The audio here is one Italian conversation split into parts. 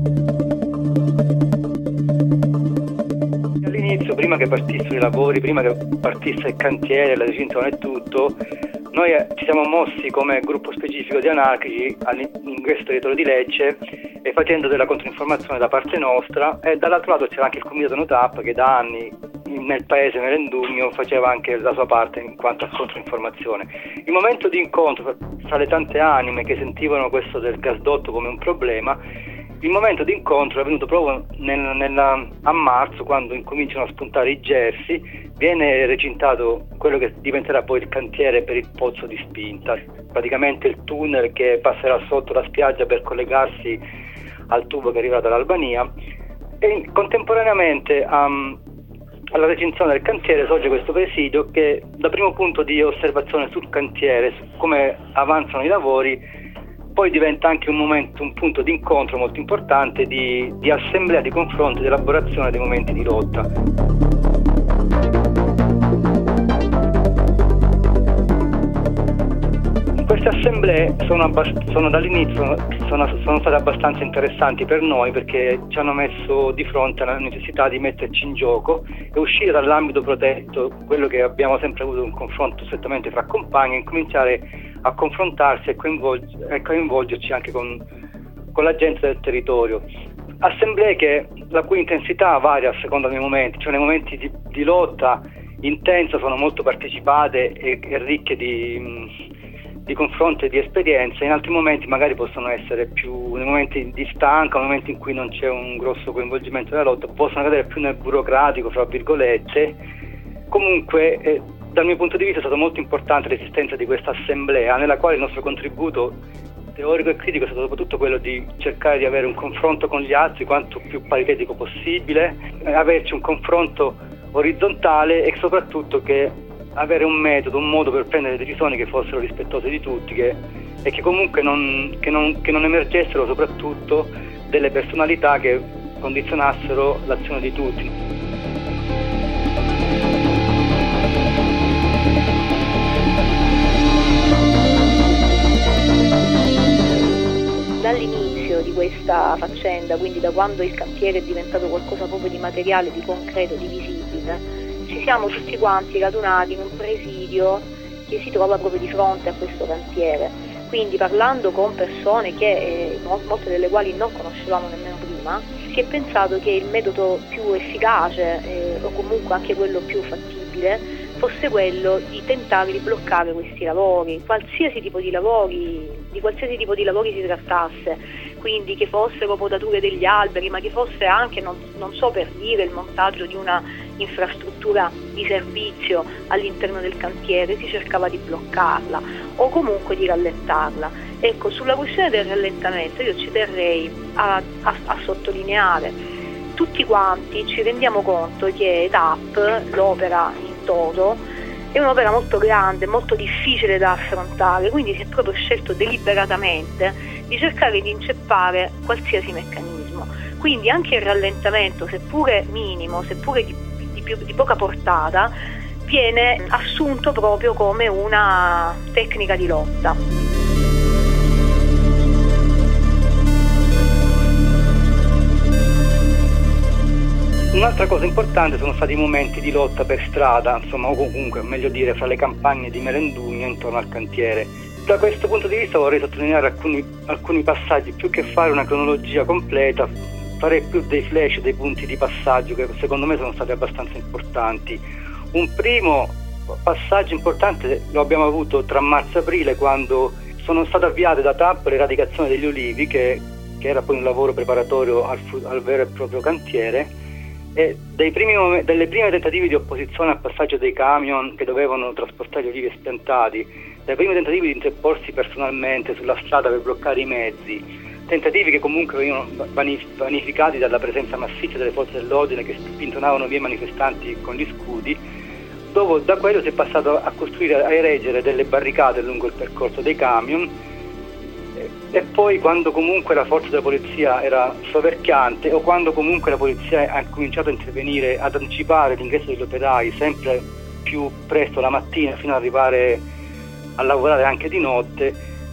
All'inizio, prima che partissero i lavori, prima che partisse il cantiere, la recinzione e tutto, noi ci siamo mossi come gruppo specifico di anarchici in questo territorio di Lecce e facendo della controinformazione da parte nostra, e dall'altro lato c'era anche il comitato NOTAP che da anni nel paese Melendugno faceva anche la sua parte in quanto a controinformazione. Il momento di incontro fra le tante anime che sentivano questo del gasdotto come un problema, il momento di incontro è venuto proprio a marzo, quando incominciano a spuntare i gersi. Viene recintato quello che diventerà poi il cantiere per il pozzo di spinta, praticamente il tunnel che passerà sotto la spiaggia per collegarsi al tubo che arriverà dall'Albania, e contemporaneamente alla recinzione del cantiere sorge questo presidio che da primo punto di osservazione sul cantiere, su come avanzano i lavori, poi diventa anche un punto di incontro molto importante di assemblea, di confronto, di elaborazione dei momenti di lotta. Queste assemblee sono dall'inizio state abbastanza interessanti per noi, perché ci hanno messo di fronte alla necessità di metterci in gioco e uscire dall'ambito protetto, quello che abbiamo sempre avuto un confronto strettamente fra compagni, e incominciare a confrontarsi e coinvolgerci anche con la gente del territorio. Assemblee la cui intensità varia a seconda dei momenti, cioè nei momenti di lotta intensa sono molto partecipate e ricche di confronti e di esperienze. In altri momenti magari possono essere più, nei momenti di stanca, nei momenti in cui non c'è un grosso coinvolgimento nella lotta, possono cadere più nel burocratico, fra virgolette. Comunque dal mio punto di vista è stato molto importante l'esistenza di questa assemblea, nella quale il nostro contributo teorico e critico è stato soprattutto quello di cercare di avere un confronto con gli altri quanto più paritetico possibile, averci un confronto orizzontale e soprattutto che avere un metodo, un modo per prendere decisioni che fossero rispettose di tutti e che comunque non emergessero soprattutto delle personalità che condizionassero l'azione di tutti. Dall'inizio di questa faccenda, quindi da quando il cantiere è diventato qualcosa proprio di materiale, di concreto, di visibile, ci siamo tutti quanti radunati in un presidio che si trova proprio di fronte a questo cantiere. Quindi parlando con persone che molte delle quali non conoscevamo nemmeno prima, si è pensato che il metodo più efficace o comunque anche quello più fattibile fosse quello di tentare di bloccare questi lavori, qualsiasi tipo di lavori, di qualsiasi tipo di lavori si trattasse, quindi che fossero potature degli alberi, ma che fosse anche, non so per dire, il montaggio di una infrastruttura di servizio all'interno del cantiere, si cercava di bloccarla o comunque di rallentarla. Ecco, sulla questione del rallentamento io ci terrei a sottolineare, tutti quanti ci rendiamo conto che TAP, l'opera in toto, è un'opera molto grande, molto difficile da affrontare, quindi si è proprio scelto deliberatamente di cercare di inceppare qualsiasi meccanismo. Quindi anche il rallentamento, seppure minimo, seppure di poca portata, viene assunto proprio come una tecnica di lotta. Un'altra cosa importante sono stati i momenti di lotta per strada, insomma, o comunque, meglio dire, fra le campagne di Melendugno intorno al cantiere. Da questo punto di vista vorrei sottolineare alcuni passaggi, più che fare una cronologia completa, farei più dei flash, dei punti di passaggio che secondo me sono stati abbastanza importanti. Un primo passaggio importante lo abbiamo avuto tra marzo e aprile, quando sono state avviate da TAP l'eradicazione degli olivi, che era poi un lavoro preparatorio al vero e proprio cantiere. E delle prime tentativi di opposizione al passaggio dei camion che dovevano trasportare gli olivi spiantati, dai primi tentativi di interporsi personalmente sulla strada per bloccare i mezzi, tentativi che comunque venivano vanificati dalla presenza massiccia delle forze dell'ordine che spintonavano via i manifestanti con gli scudi. Dopo, da quello si è passato a costruire, a erigere delle barricate lungo il percorso dei camion, e poi quando comunque la forza della polizia era soverchiante, o quando comunque la polizia ha cominciato a intervenire, ad anticipare l'ingresso degli operai sempre più presto la mattina fino ad arrivare a lavorare anche di notte,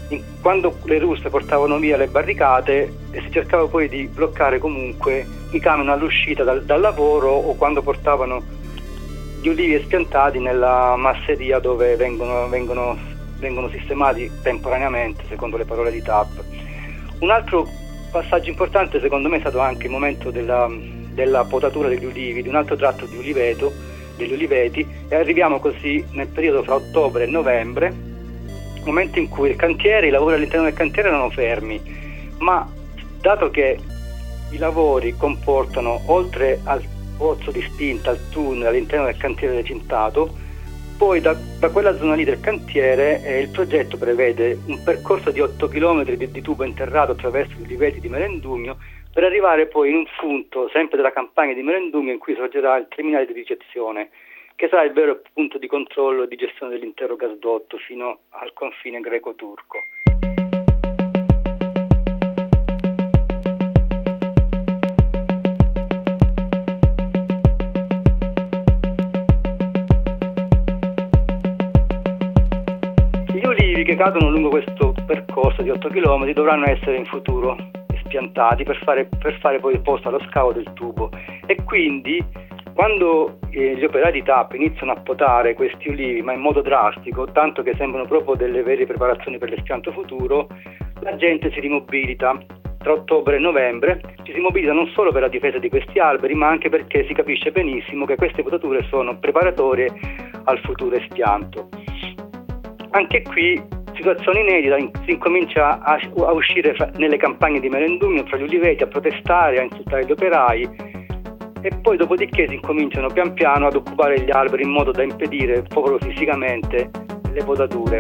quando le ruspe portavano via le barricate, si cercava poi di bloccare comunque i camion all'uscita dal lavoro, o quando portavano gli ulivi espiantati nella masseria dove vengono sistemati temporaneamente, secondo le parole di TAP. Un altro passaggio importante secondo me è stato anche il momento della potatura degli ulivi, di un altro tratto di degli uliveti, e arriviamo così nel periodo fra ottobre e novembre, momento in cui i lavori all'interno del cantiere erano fermi, ma dato che i lavori comportano, oltre al pozzo di spinta, al tunnel all'interno del cantiere recintato, poi da quella zona lì del cantiere il progetto prevede un percorso di 8 km di tubo interrato attraverso gli uliveti di Melendugno, per arrivare poi in un punto sempre della campagna di Melendugno in cui sorgerà il terminale di ricezione, che sarà il vero punto di controllo e di gestione dell'intero gasdotto fino al confine greco-turco. Gli ulivi che cadono lungo questo percorso di 8 km dovranno essere in futuro espiantati per fare poi posto allo scavo del tubo, e quindi quando gli operai di TAP iniziano a potare questi ulivi, ma in modo drastico, tanto che sembrano proprio delle vere preparazioni per l'espianto futuro, la gente si rimobilita. Tra ottobre e novembre ci si mobilita non solo per la difesa di questi alberi, ma anche perché si capisce benissimo che queste potature sono preparatorie al futuro espianto. Anche qui situazione inedita, si incomincia a uscire nelle campagne di Melendugno fra gli uliveti, a protestare, a insultare gli operai, e poi dopodiché si incominciano pian piano ad occupare gli alberi in modo da impedire proprio fisicamente le potature.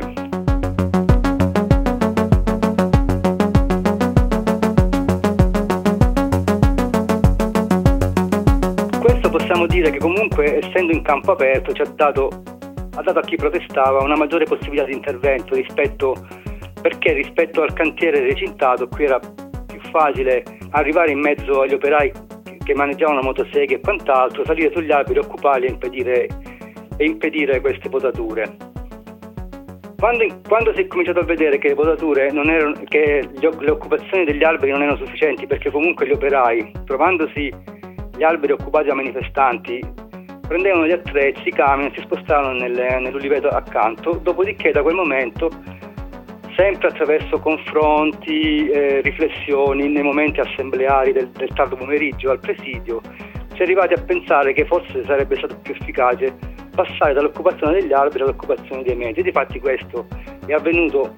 Questo possiamo dire che comunque, essendo in campo aperto, ha dato a chi protestava una maggiore possibilità di intervento perché rispetto al cantiere recintato qui era più facile arrivare in mezzo agli operai che maneggiavano motoseghe e quant'altro, salire sugli alberi, occuparli e impedire queste potature. Quando si è cominciato a vedere che le potature le occupazioni degli alberi non erano sufficienti, perché comunque gli operai, trovandosi gli alberi occupati da manifestanti, prendevano gli attrezzi, i camion, si spostavano nell'uliveto accanto, dopodiché da quel momento, sempre attraverso confronti, riflessioni nei momenti assembleari del tardo pomeriggio al presidio, si è arrivati a pensare che forse sarebbe stato più efficace passare dall'occupazione degli alberi all'occupazione dei mezzi. Difatti questo è avvenuto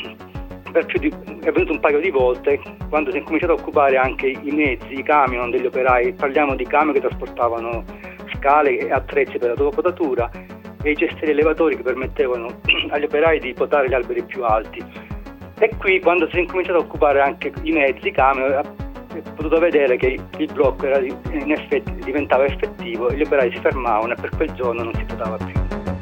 un paio di volte, quando si è cominciato a occupare anche i mezzi, i camion degli operai. Parliamo di camion che trasportavano scale e attrezzi per la potatura, e i cestini elevatori che permettevano agli operai di potare gli alberi più alti. E qui, quando si è cominciato a occupare anche i mezzi, i camion, si è potuto vedere che il blocco in effetti diventava effettivo e gli operai si fermavano, e per quel giorno non si potava più.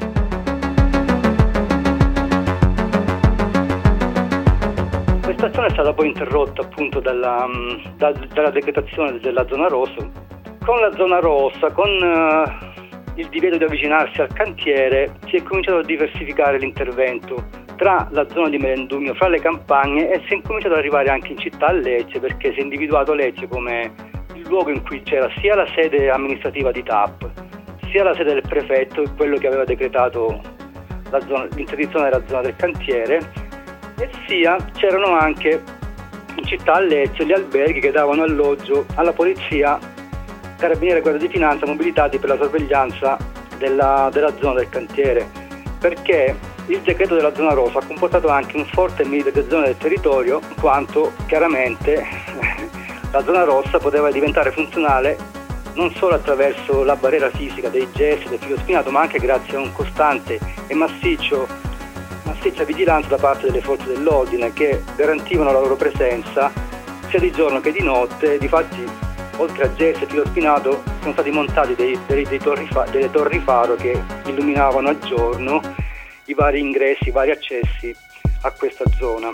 Questa azione è stata poi interrotta appunto dalla decretazione della zona rossa. Con la zona rossa, con il divieto di avvicinarsi al cantiere, si è cominciato a diversificare l'intervento tra la zona di Melendugno, fra le campagne, e si è cominciato ad arrivare anche in città a Lecce, perché si è individuato Lecce come il luogo in cui c'era sia la sede amministrativa di TAP, sia la sede del prefetto, quello che aveva decretato l'interdizione della zona del cantiere, e sia c'erano anche in città a Lecce gli alberghi che davano alloggio alla polizia, carabinieri e guardia di finanza mobilitati per la sorveglianza della zona del cantiere, perché il decreto della zona rossa ha comportato anche un forte militarizzazione del territorio, in quanto chiaramente la zona rossa poteva diventare funzionale non solo attraverso la barriera fisica dei gessi del filo spinato, ma anche grazie a un costante e massiccia vigilanza da parte delle forze dell'ordine, che garantivano la loro presenza sia di giorno che di notte. Difatti, oltre a gessi e filo spinato, sono stati montati delle torri faro che illuminavano a giorno i vari ingressi, i vari accessi a questa zona.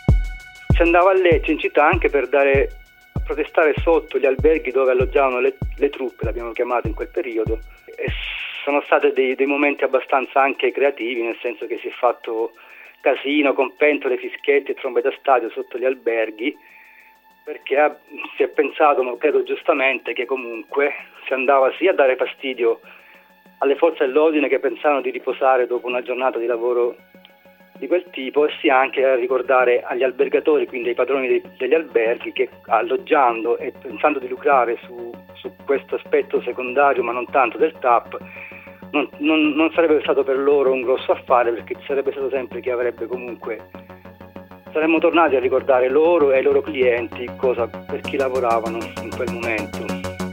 Si andava a Lecce in città anche per protestare sotto gli alberghi dove alloggiavano le le truppe, l'abbiamo chiamato in quel periodo, e sono stati dei momenti abbastanza anche creativi, nel senso che si è fatto casino con pentole, fischietti e trombe da stadio sotto gli alberghi, perché si è pensato, ma credo giustamente, che comunque si andava sia a dare fastidio alle forze dell'ordine che pensavano di riposare dopo una giornata di lavoro di quel tipo, e sia anche a ricordare agli albergatori, quindi ai padroni degli alberghi, che alloggiando e pensando di lucrare su questo aspetto secondario, ma non tanto del TAP, non sarebbe stato per loro un grosso affare, perché sarebbe stato sempre che avrebbe comunque, saremmo tornati a ricordare loro e i loro clienti cosa per chi lavoravano in quel momento.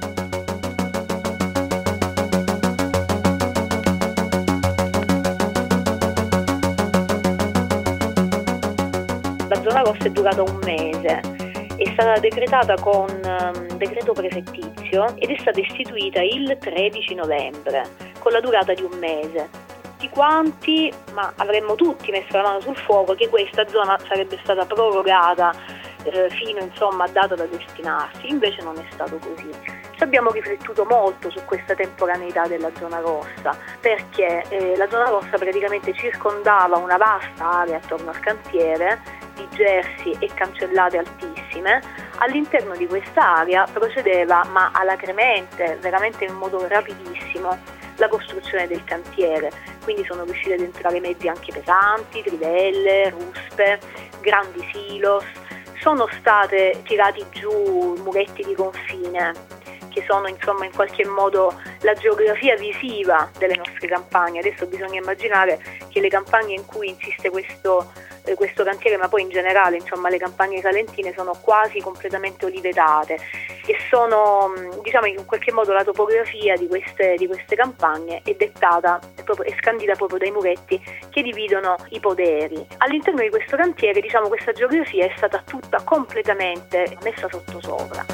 La zona rossa è durata un mese, è stata decretata con decreto prefettizio ed è stata istituita il 13 novembre, con la durata di un mese. Tutti quanti, ma avremmo tutti messo la mano sul fuoco che questa zona sarebbe stata prorogata fino a data da destinarsi, invece non è stato così. Ci abbiamo riflettuto molto su questa temporaneità della zona rossa, perché la zona rossa praticamente circondava una vasta area attorno al cantiere di gersi e cancellate altissime. All'interno di questa area procedeva, ma alacremente, veramente in modo rapidissimo, la costruzione del cantiere, quindi sono riusciti ad entrare mezzi anche pesanti, trivelle, ruspe, grandi silos, sono state tirati giù muretti di confine, che sono in qualche modo la geografia visiva delle nostre campagne. Adesso bisogna immaginare che le campagne in cui insiste questo cantiere, ma poi in generale le campagne salentine, sono quasi completamente olivetate e sono, in qualche modo, la topografia di queste campagne è dettata e scandita proprio dai muretti che dividono i poderi. All'interno di questo cantiere, questa geografia è stata tutta completamente messa sottosopra.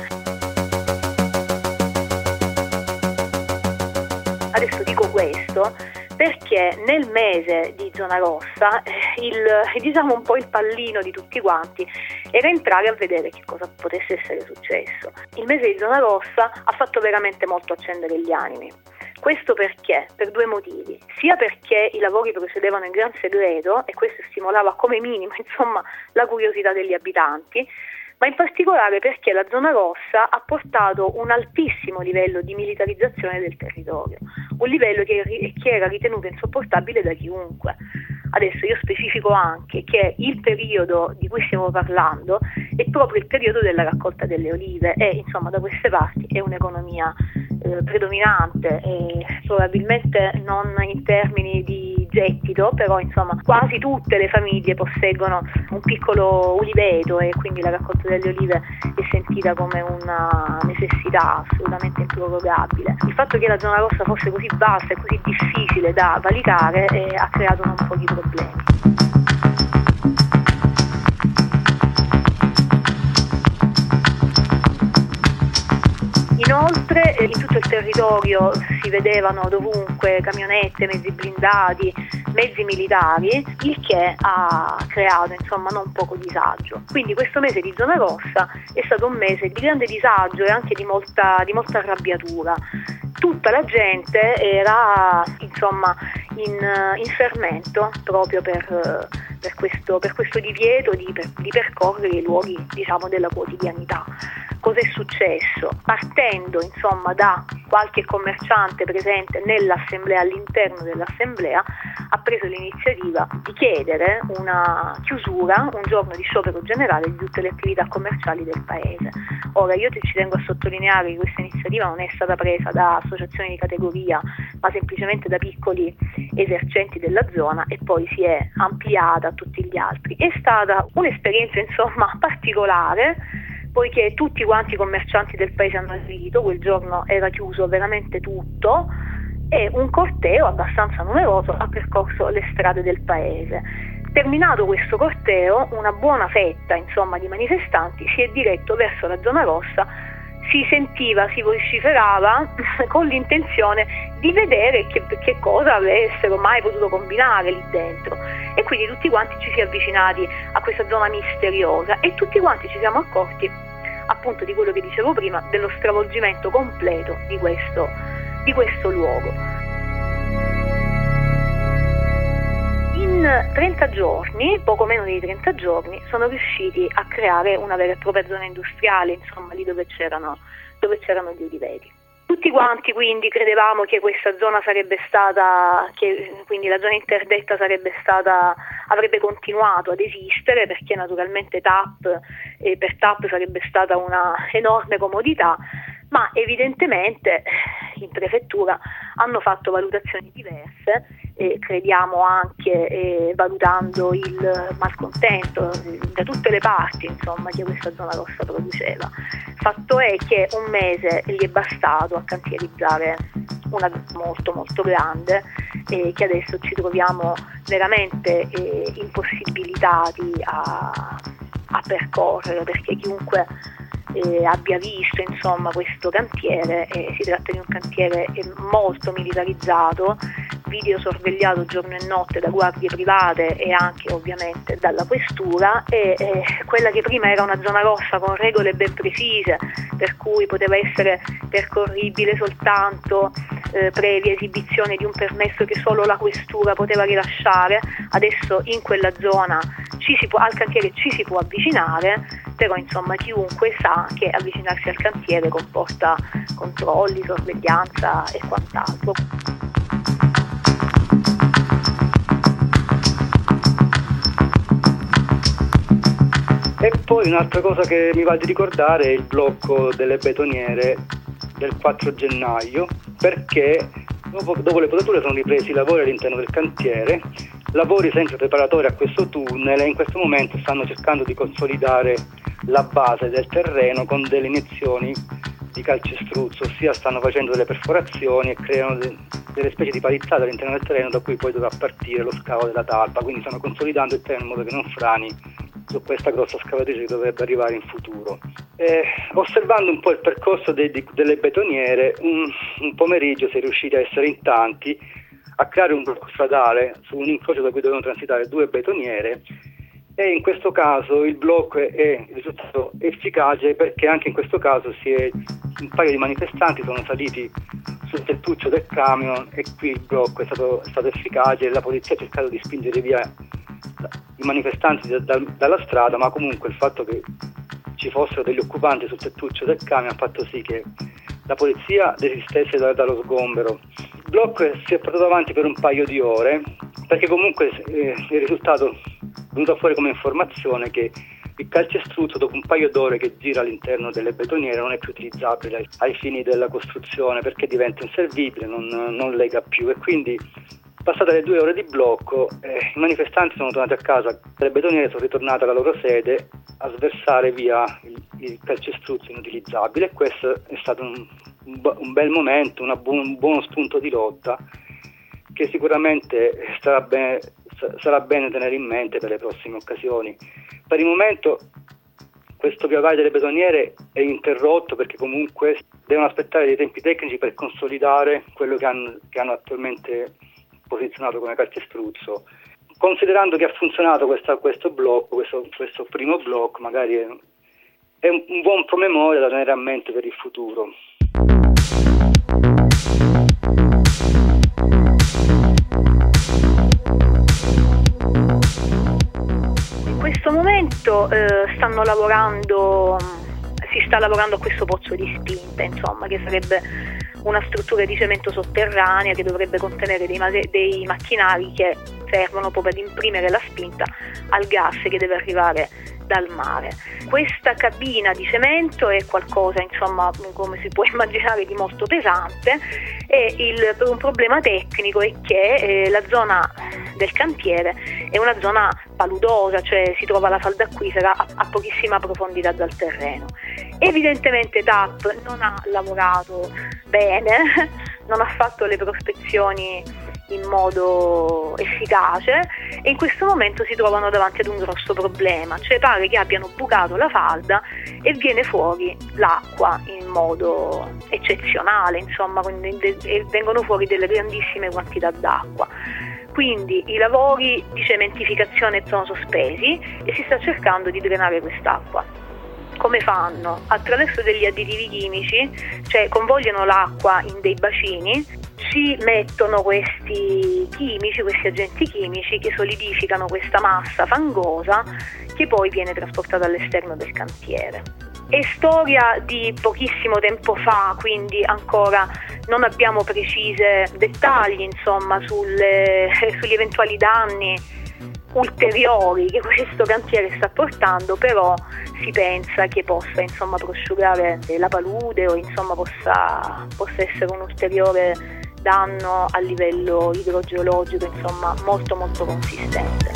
Adesso dico questo perché nel mese di zona rossa un po' il pallino di tutti quanti era entrare a vedere che cosa potesse essere successo. Il mese di zona rossa ha fatto veramente molto accendere gli animi. Questo perché? Per due motivi. Sia perché i lavori procedevano in gran segreto e questo stimolava come minimo la curiosità degli abitanti, ma in particolare perché la zona rossa ha portato un altissimo livello di militarizzazione del territorio, un livello che era ritenuto insopportabile da chiunque. Adesso io specifico anche che il periodo di cui stiamo parlando è proprio il periodo della raccolta delle olive e da queste parti è un'economia predominante, e probabilmente non in termini di gettito, però quasi tutte le famiglie posseggono un piccolo uliveto e quindi la raccolta delle olive è sentita come una necessità assolutamente improrogabile. Il fatto che la zona rossa fosse così vasta e così difficile da valicare ha creato un po' di problemi. Inoltre in tutto il territorio si vedevano dovunque camionette, mezzi blindati, mezzi militari, il che ha creato non poco disagio. Quindi questo mese di zona rossa è stato un mese di grande disagio e anche di molta arrabbiatura. Tutta la gente era in fermento proprio per questo divieto di percorrere i luoghi della quotidianità. Cos'è successo? Partendo da qualche commerciante presente nell'assemblea, all'interno dell'assemblea, ha preso l'iniziativa di chiedere una chiusura, un giorno di sciopero generale di tutte le attività commerciali del paese. Ora io ci tengo a sottolineare che questa iniziativa non è stata presa da associazioni di categoria, ma semplicemente da piccoli esercenti della zona e poi si è ampliata a tutti gli altri. È stata un'esperienza particolare, poiché tutti quanti i commercianti del paese hanno aderito. Quel giorno era chiuso veramente tutto e un corteo abbastanza numeroso ha percorso le strade del paese. Terminato questo corteo, una buona fetta di manifestanti si è diretto verso la zona rossa. Si vociferava con l'intenzione di vedere che cosa avessero mai potuto combinare lì dentro, e quindi tutti quanti ci si è avvicinati a questa zona misteriosa e tutti quanti ci siamo accorti appunto di quello che dicevo prima, dello stravolgimento completo di questo luogo. In 30 giorni, poco meno di 30 giorni, sono riusciti a creare una vera e propria zona industriale, insomma, lì dove c'erano gli uliveti. Tutti quanti quindi credevamo che questa zona sarebbe stata, che quindi la zona interdetta avrebbe continuato ad esistere, perché naturalmente per TAP sarebbe stata una enorme comodità, ma evidentemente in prefettura hanno fatto valutazioni diverse, crediamo anche valutando il malcontento da tutte le parti, insomma, che questa zona rossa produceva. Fatto è che un mese gli è bastato a cantierizzare una zona molto molto grande, che adesso ci troviamo veramente impossibilitati a percorrere, perché chiunque abbia visto, insomma, questo cantiere, si tratta di un cantiere molto militarizzato, videosorvegliato giorno e notte da guardie private e anche ovviamente dalla questura, e quella che prima era una zona rossa con regole ben precise, per cui poteva essere percorribile soltanto previa esibizione di un permesso che solo la questura poteva rilasciare, adesso in quella zona al cantiere ci si può avvicinare, però insomma chiunque sa che avvicinarsi al cantiere comporta controlli, sorveglianza e quant'altro. E poi un'altra cosa che mi va di ricordare è il blocco delle betoniere del 4 gennaio, perché dopo le potature sono ripresi i lavori all'interno del cantiere, lavori sempre preparatori a questo tunnel, e in questo momento stanno cercando di consolidare la base del terreno con delle iniezioni di calcestruzzo, ossia stanno facendo delle perforazioni e creano delle specie di palizzate all'interno del terreno da cui poi dovrà partire lo scavo della talpa, quindi stanno consolidando il terreno in modo che non frani su questa grossa scavatrice che dovrebbe arrivare in futuro. Osservando un po' il percorso delle betoniere, un pomeriggio si è riusciti a essere in tanti a creare un blocco stradale su un incrocio da cui dovevano transitare 2 betoniere, e in questo caso il blocco è risultato efficace, perché anche in questo caso un paio di manifestanti sono saliti sul tettuccio del camion, e qui il blocco è stato efficace e la polizia ha cercato di spingere via i manifestanti dalla strada, ma comunque il fatto che ci fossero degli occupanti sul tettuccio del camion ha fatto sì che la polizia desistesse dallo sgombero. Il blocco si è portato avanti per un paio di ore, perché comunque è risultato venuto fuori come informazione che il calcestruzzo, dopo un paio d'ore che gira all'interno delle betoniere, non è più utilizzabile ai fini della costruzione, perché diventa inservibile, non lega più, e quindi passate le 2 ore di blocco i manifestanti sono tornati a casa, le betoniere sono ritornate alla loro sede a sversare via il calcestruzzo inutilizzabile, e questo è stato un bel momento, un buono spunto di lotta che sicuramente sarà bene tenere in mente per le prossime occasioni. Per il momento questo via vai delle betoniere è interrotto, perché comunque devono aspettare dei tempi tecnici per consolidare quello che hanno attualmente posizionato come calcestruzzo. Considerando che ha funzionato questo blocco, questo primo blocco, magari è un buon promemoria da tenere a mente per il futuro. In questo momento si sta lavorando a questo pozzo di spinta, insomma, che sarebbe una struttura di cemento sotterranea che dovrebbe contenere dei macchinari che servono proprio ad imprimere la spinta al gas che deve arrivare dal mare. Questa cabina di cemento è qualcosa, insomma, come si può immaginare, di molto pesante, e un problema tecnico è che la zona del cantiere è una zona paludosa, cioè si trova la falda acquifera a pochissima profondità dal terreno. Evidentemente TAP non ha lavorato bene, non ha fatto le prospezioni in modo efficace, e in questo momento si trovano davanti ad un grosso problema, cioè pare che abbiano bucato la falda e viene fuori l'acqua in modo eccezionale, insomma, e vengono fuori delle grandissime quantità d'acqua. Quindi i lavori di cementificazione sono sospesi e si sta cercando di drenare quest'acqua. Come fanno? Attraverso degli additivi chimici, cioè convogliano l'acqua in dei bacini, ci mettono questi agenti chimici che solidificano questa massa fangosa che poi viene trasportata all'esterno del cantiere. È storia di pochissimo tempo fa, quindi ancora non abbiamo precise dettagli, insomma, sugli eventuali danni ulteriori che questo cantiere sta portando, però si pensa che possa, insomma, prosciugare la palude o, insomma, possa essere un ulteriore danno a livello idrogeologico, insomma, molto molto consistente.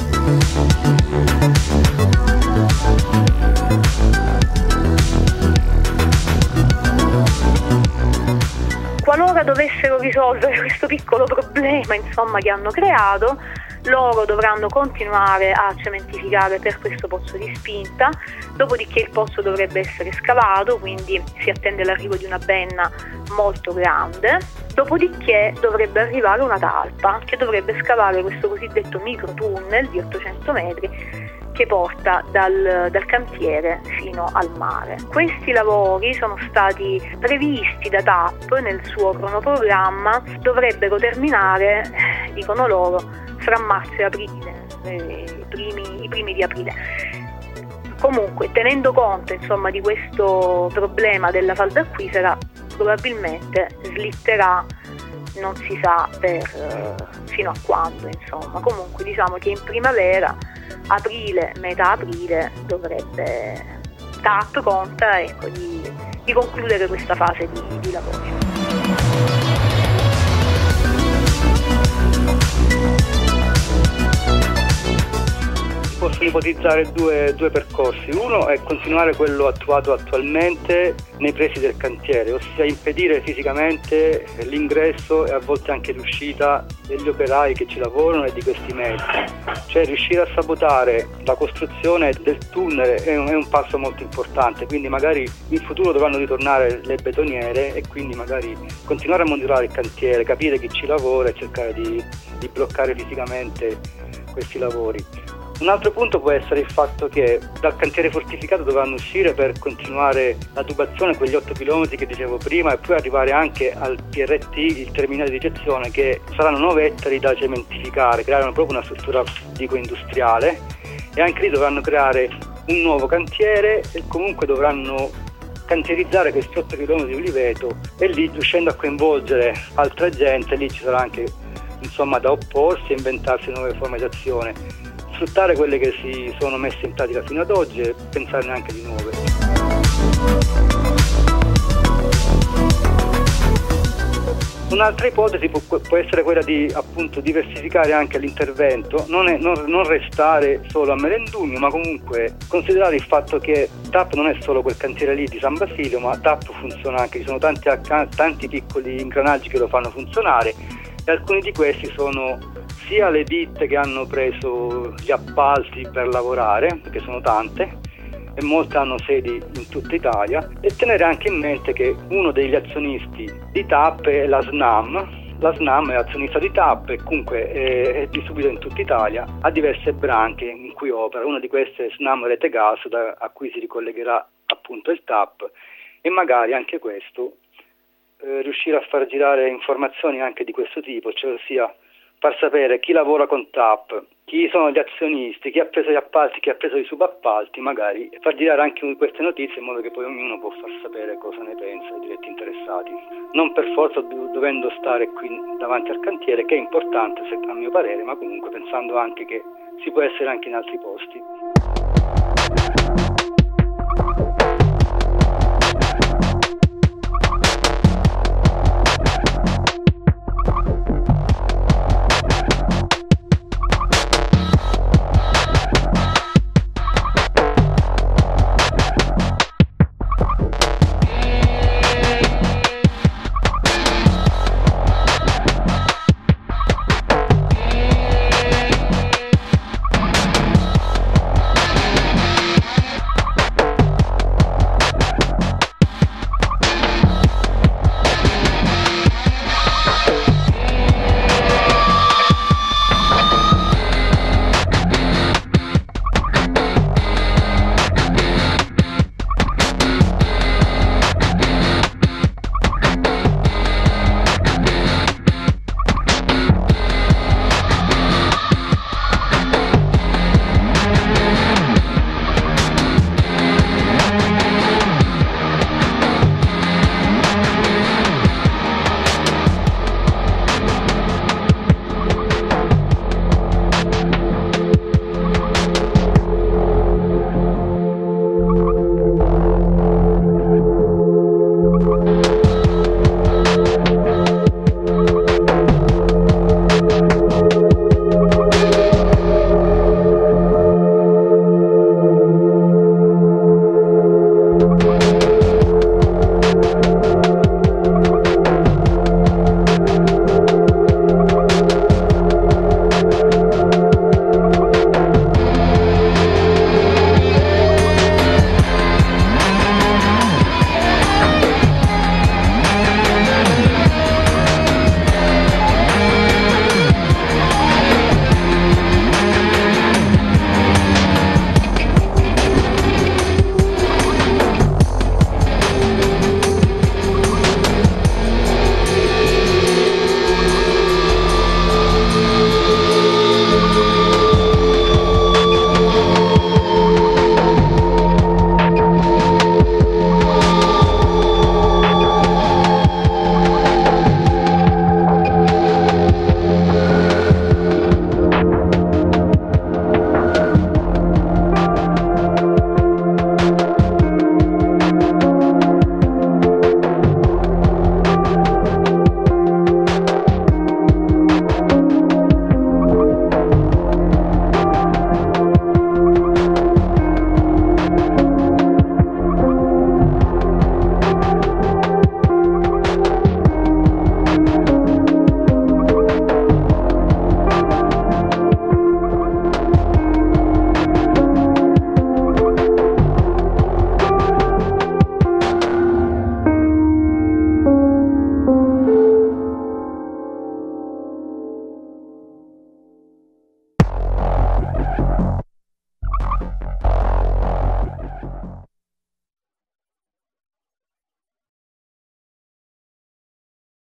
Qualora dovessero risolvere questo piccolo problema, insomma, che hanno creato, loro dovranno continuare a cementificare per questo pozzo di spinta, dopodiché il pozzo dovrebbe essere scavato, quindi si attende l'arrivo di una benna molto grande, dopodiché dovrebbe arrivare una talpa che dovrebbe scavare questo cosiddetto microtunnel di 800 metri che porta dal cantiere fino al mare. Questi lavori sono stati previsti da TAP nel suo cronoprogramma, dovrebbero terminare, dicono loro, fra marzo e aprile, i primi di aprile. Comunque, tenendo conto, insomma, di questo problema della falda acquifera, probabilmente slitterà, non si sa fino a quando, insomma. Comunque diciamo che in primavera, aprile, metà aprile, dovrebbe TAP conta, ecco, di concludere questa fase di lavori. Possono ipotizzare due percorsi. Uno è continuare quello attuato attualmente nei pressi del cantiere, ossia impedire fisicamente l'ingresso e a volte anche l'uscita degli operai che ci lavorano e di questi mezzi. Cioè riuscire a sabotare la costruzione del tunnel è un passo molto importante, quindi magari in futuro dovranno ritornare le betoniere e quindi magari continuare a monitorare il cantiere, capire chi ci lavora e cercare di bloccare fisicamente questi lavori. Un altro punto può essere il fatto che dal cantiere fortificato dovranno uscire per continuare la tubazione, quegli 8 km che dicevo prima, e poi arrivare anche al PRT, il terminale di ricezione, che saranno 9 ettari da cementificare, creare proprio una struttura, dico, industriale, e anche lì dovranno creare un nuovo cantiere e comunque dovranno cantierizzare questi 8 km di Oliveto, e lì, riuscendo a coinvolgere altra gente, lì ci sarà anche, insomma, da opporsi e inventarsi nuove forme d'azione. Sfruttare quelle che si sono messe in pratica fino ad oggi e pensarne anche di nuove. Un'altra ipotesi può essere quella di, appunto, diversificare anche l'intervento, non restare solo a Melendugno, ma comunque considerare il fatto che TAP non è solo quel cantiere lì di San Basilio, ma TAP funziona anche, ci sono tanti piccoli ingranaggi che lo fanno funzionare, e alcuni di questi sono sia le ditte che hanno preso gli appalti per lavorare, perché sono tante e molte hanno sedi in tutta Italia, e tenere anche in mente che uno degli azionisti di TAP è la SNAM. La SNAM è azionista di TAP e comunque è distribuita in tutta Italia, ha diverse branche in cui opera. Una di queste è SNAM Rete Gas, a cui si ricollegherà appunto il TAP, e magari anche questo riuscire a far girare informazioni anche di questo tipo, cioè ossia far sapere chi lavora con TAP, chi sono gli azionisti, chi ha preso gli appalti, chi ha preso i subappalti, magari far girare anche queste notizie in modo che poi ognuno può far sapere cosa ne pensa i diretti interessati, non per forza dovendo stare qui davanti al cantiere, che è importante a mio parere, ma comunque pensando anche che si può essere anche in altri posti.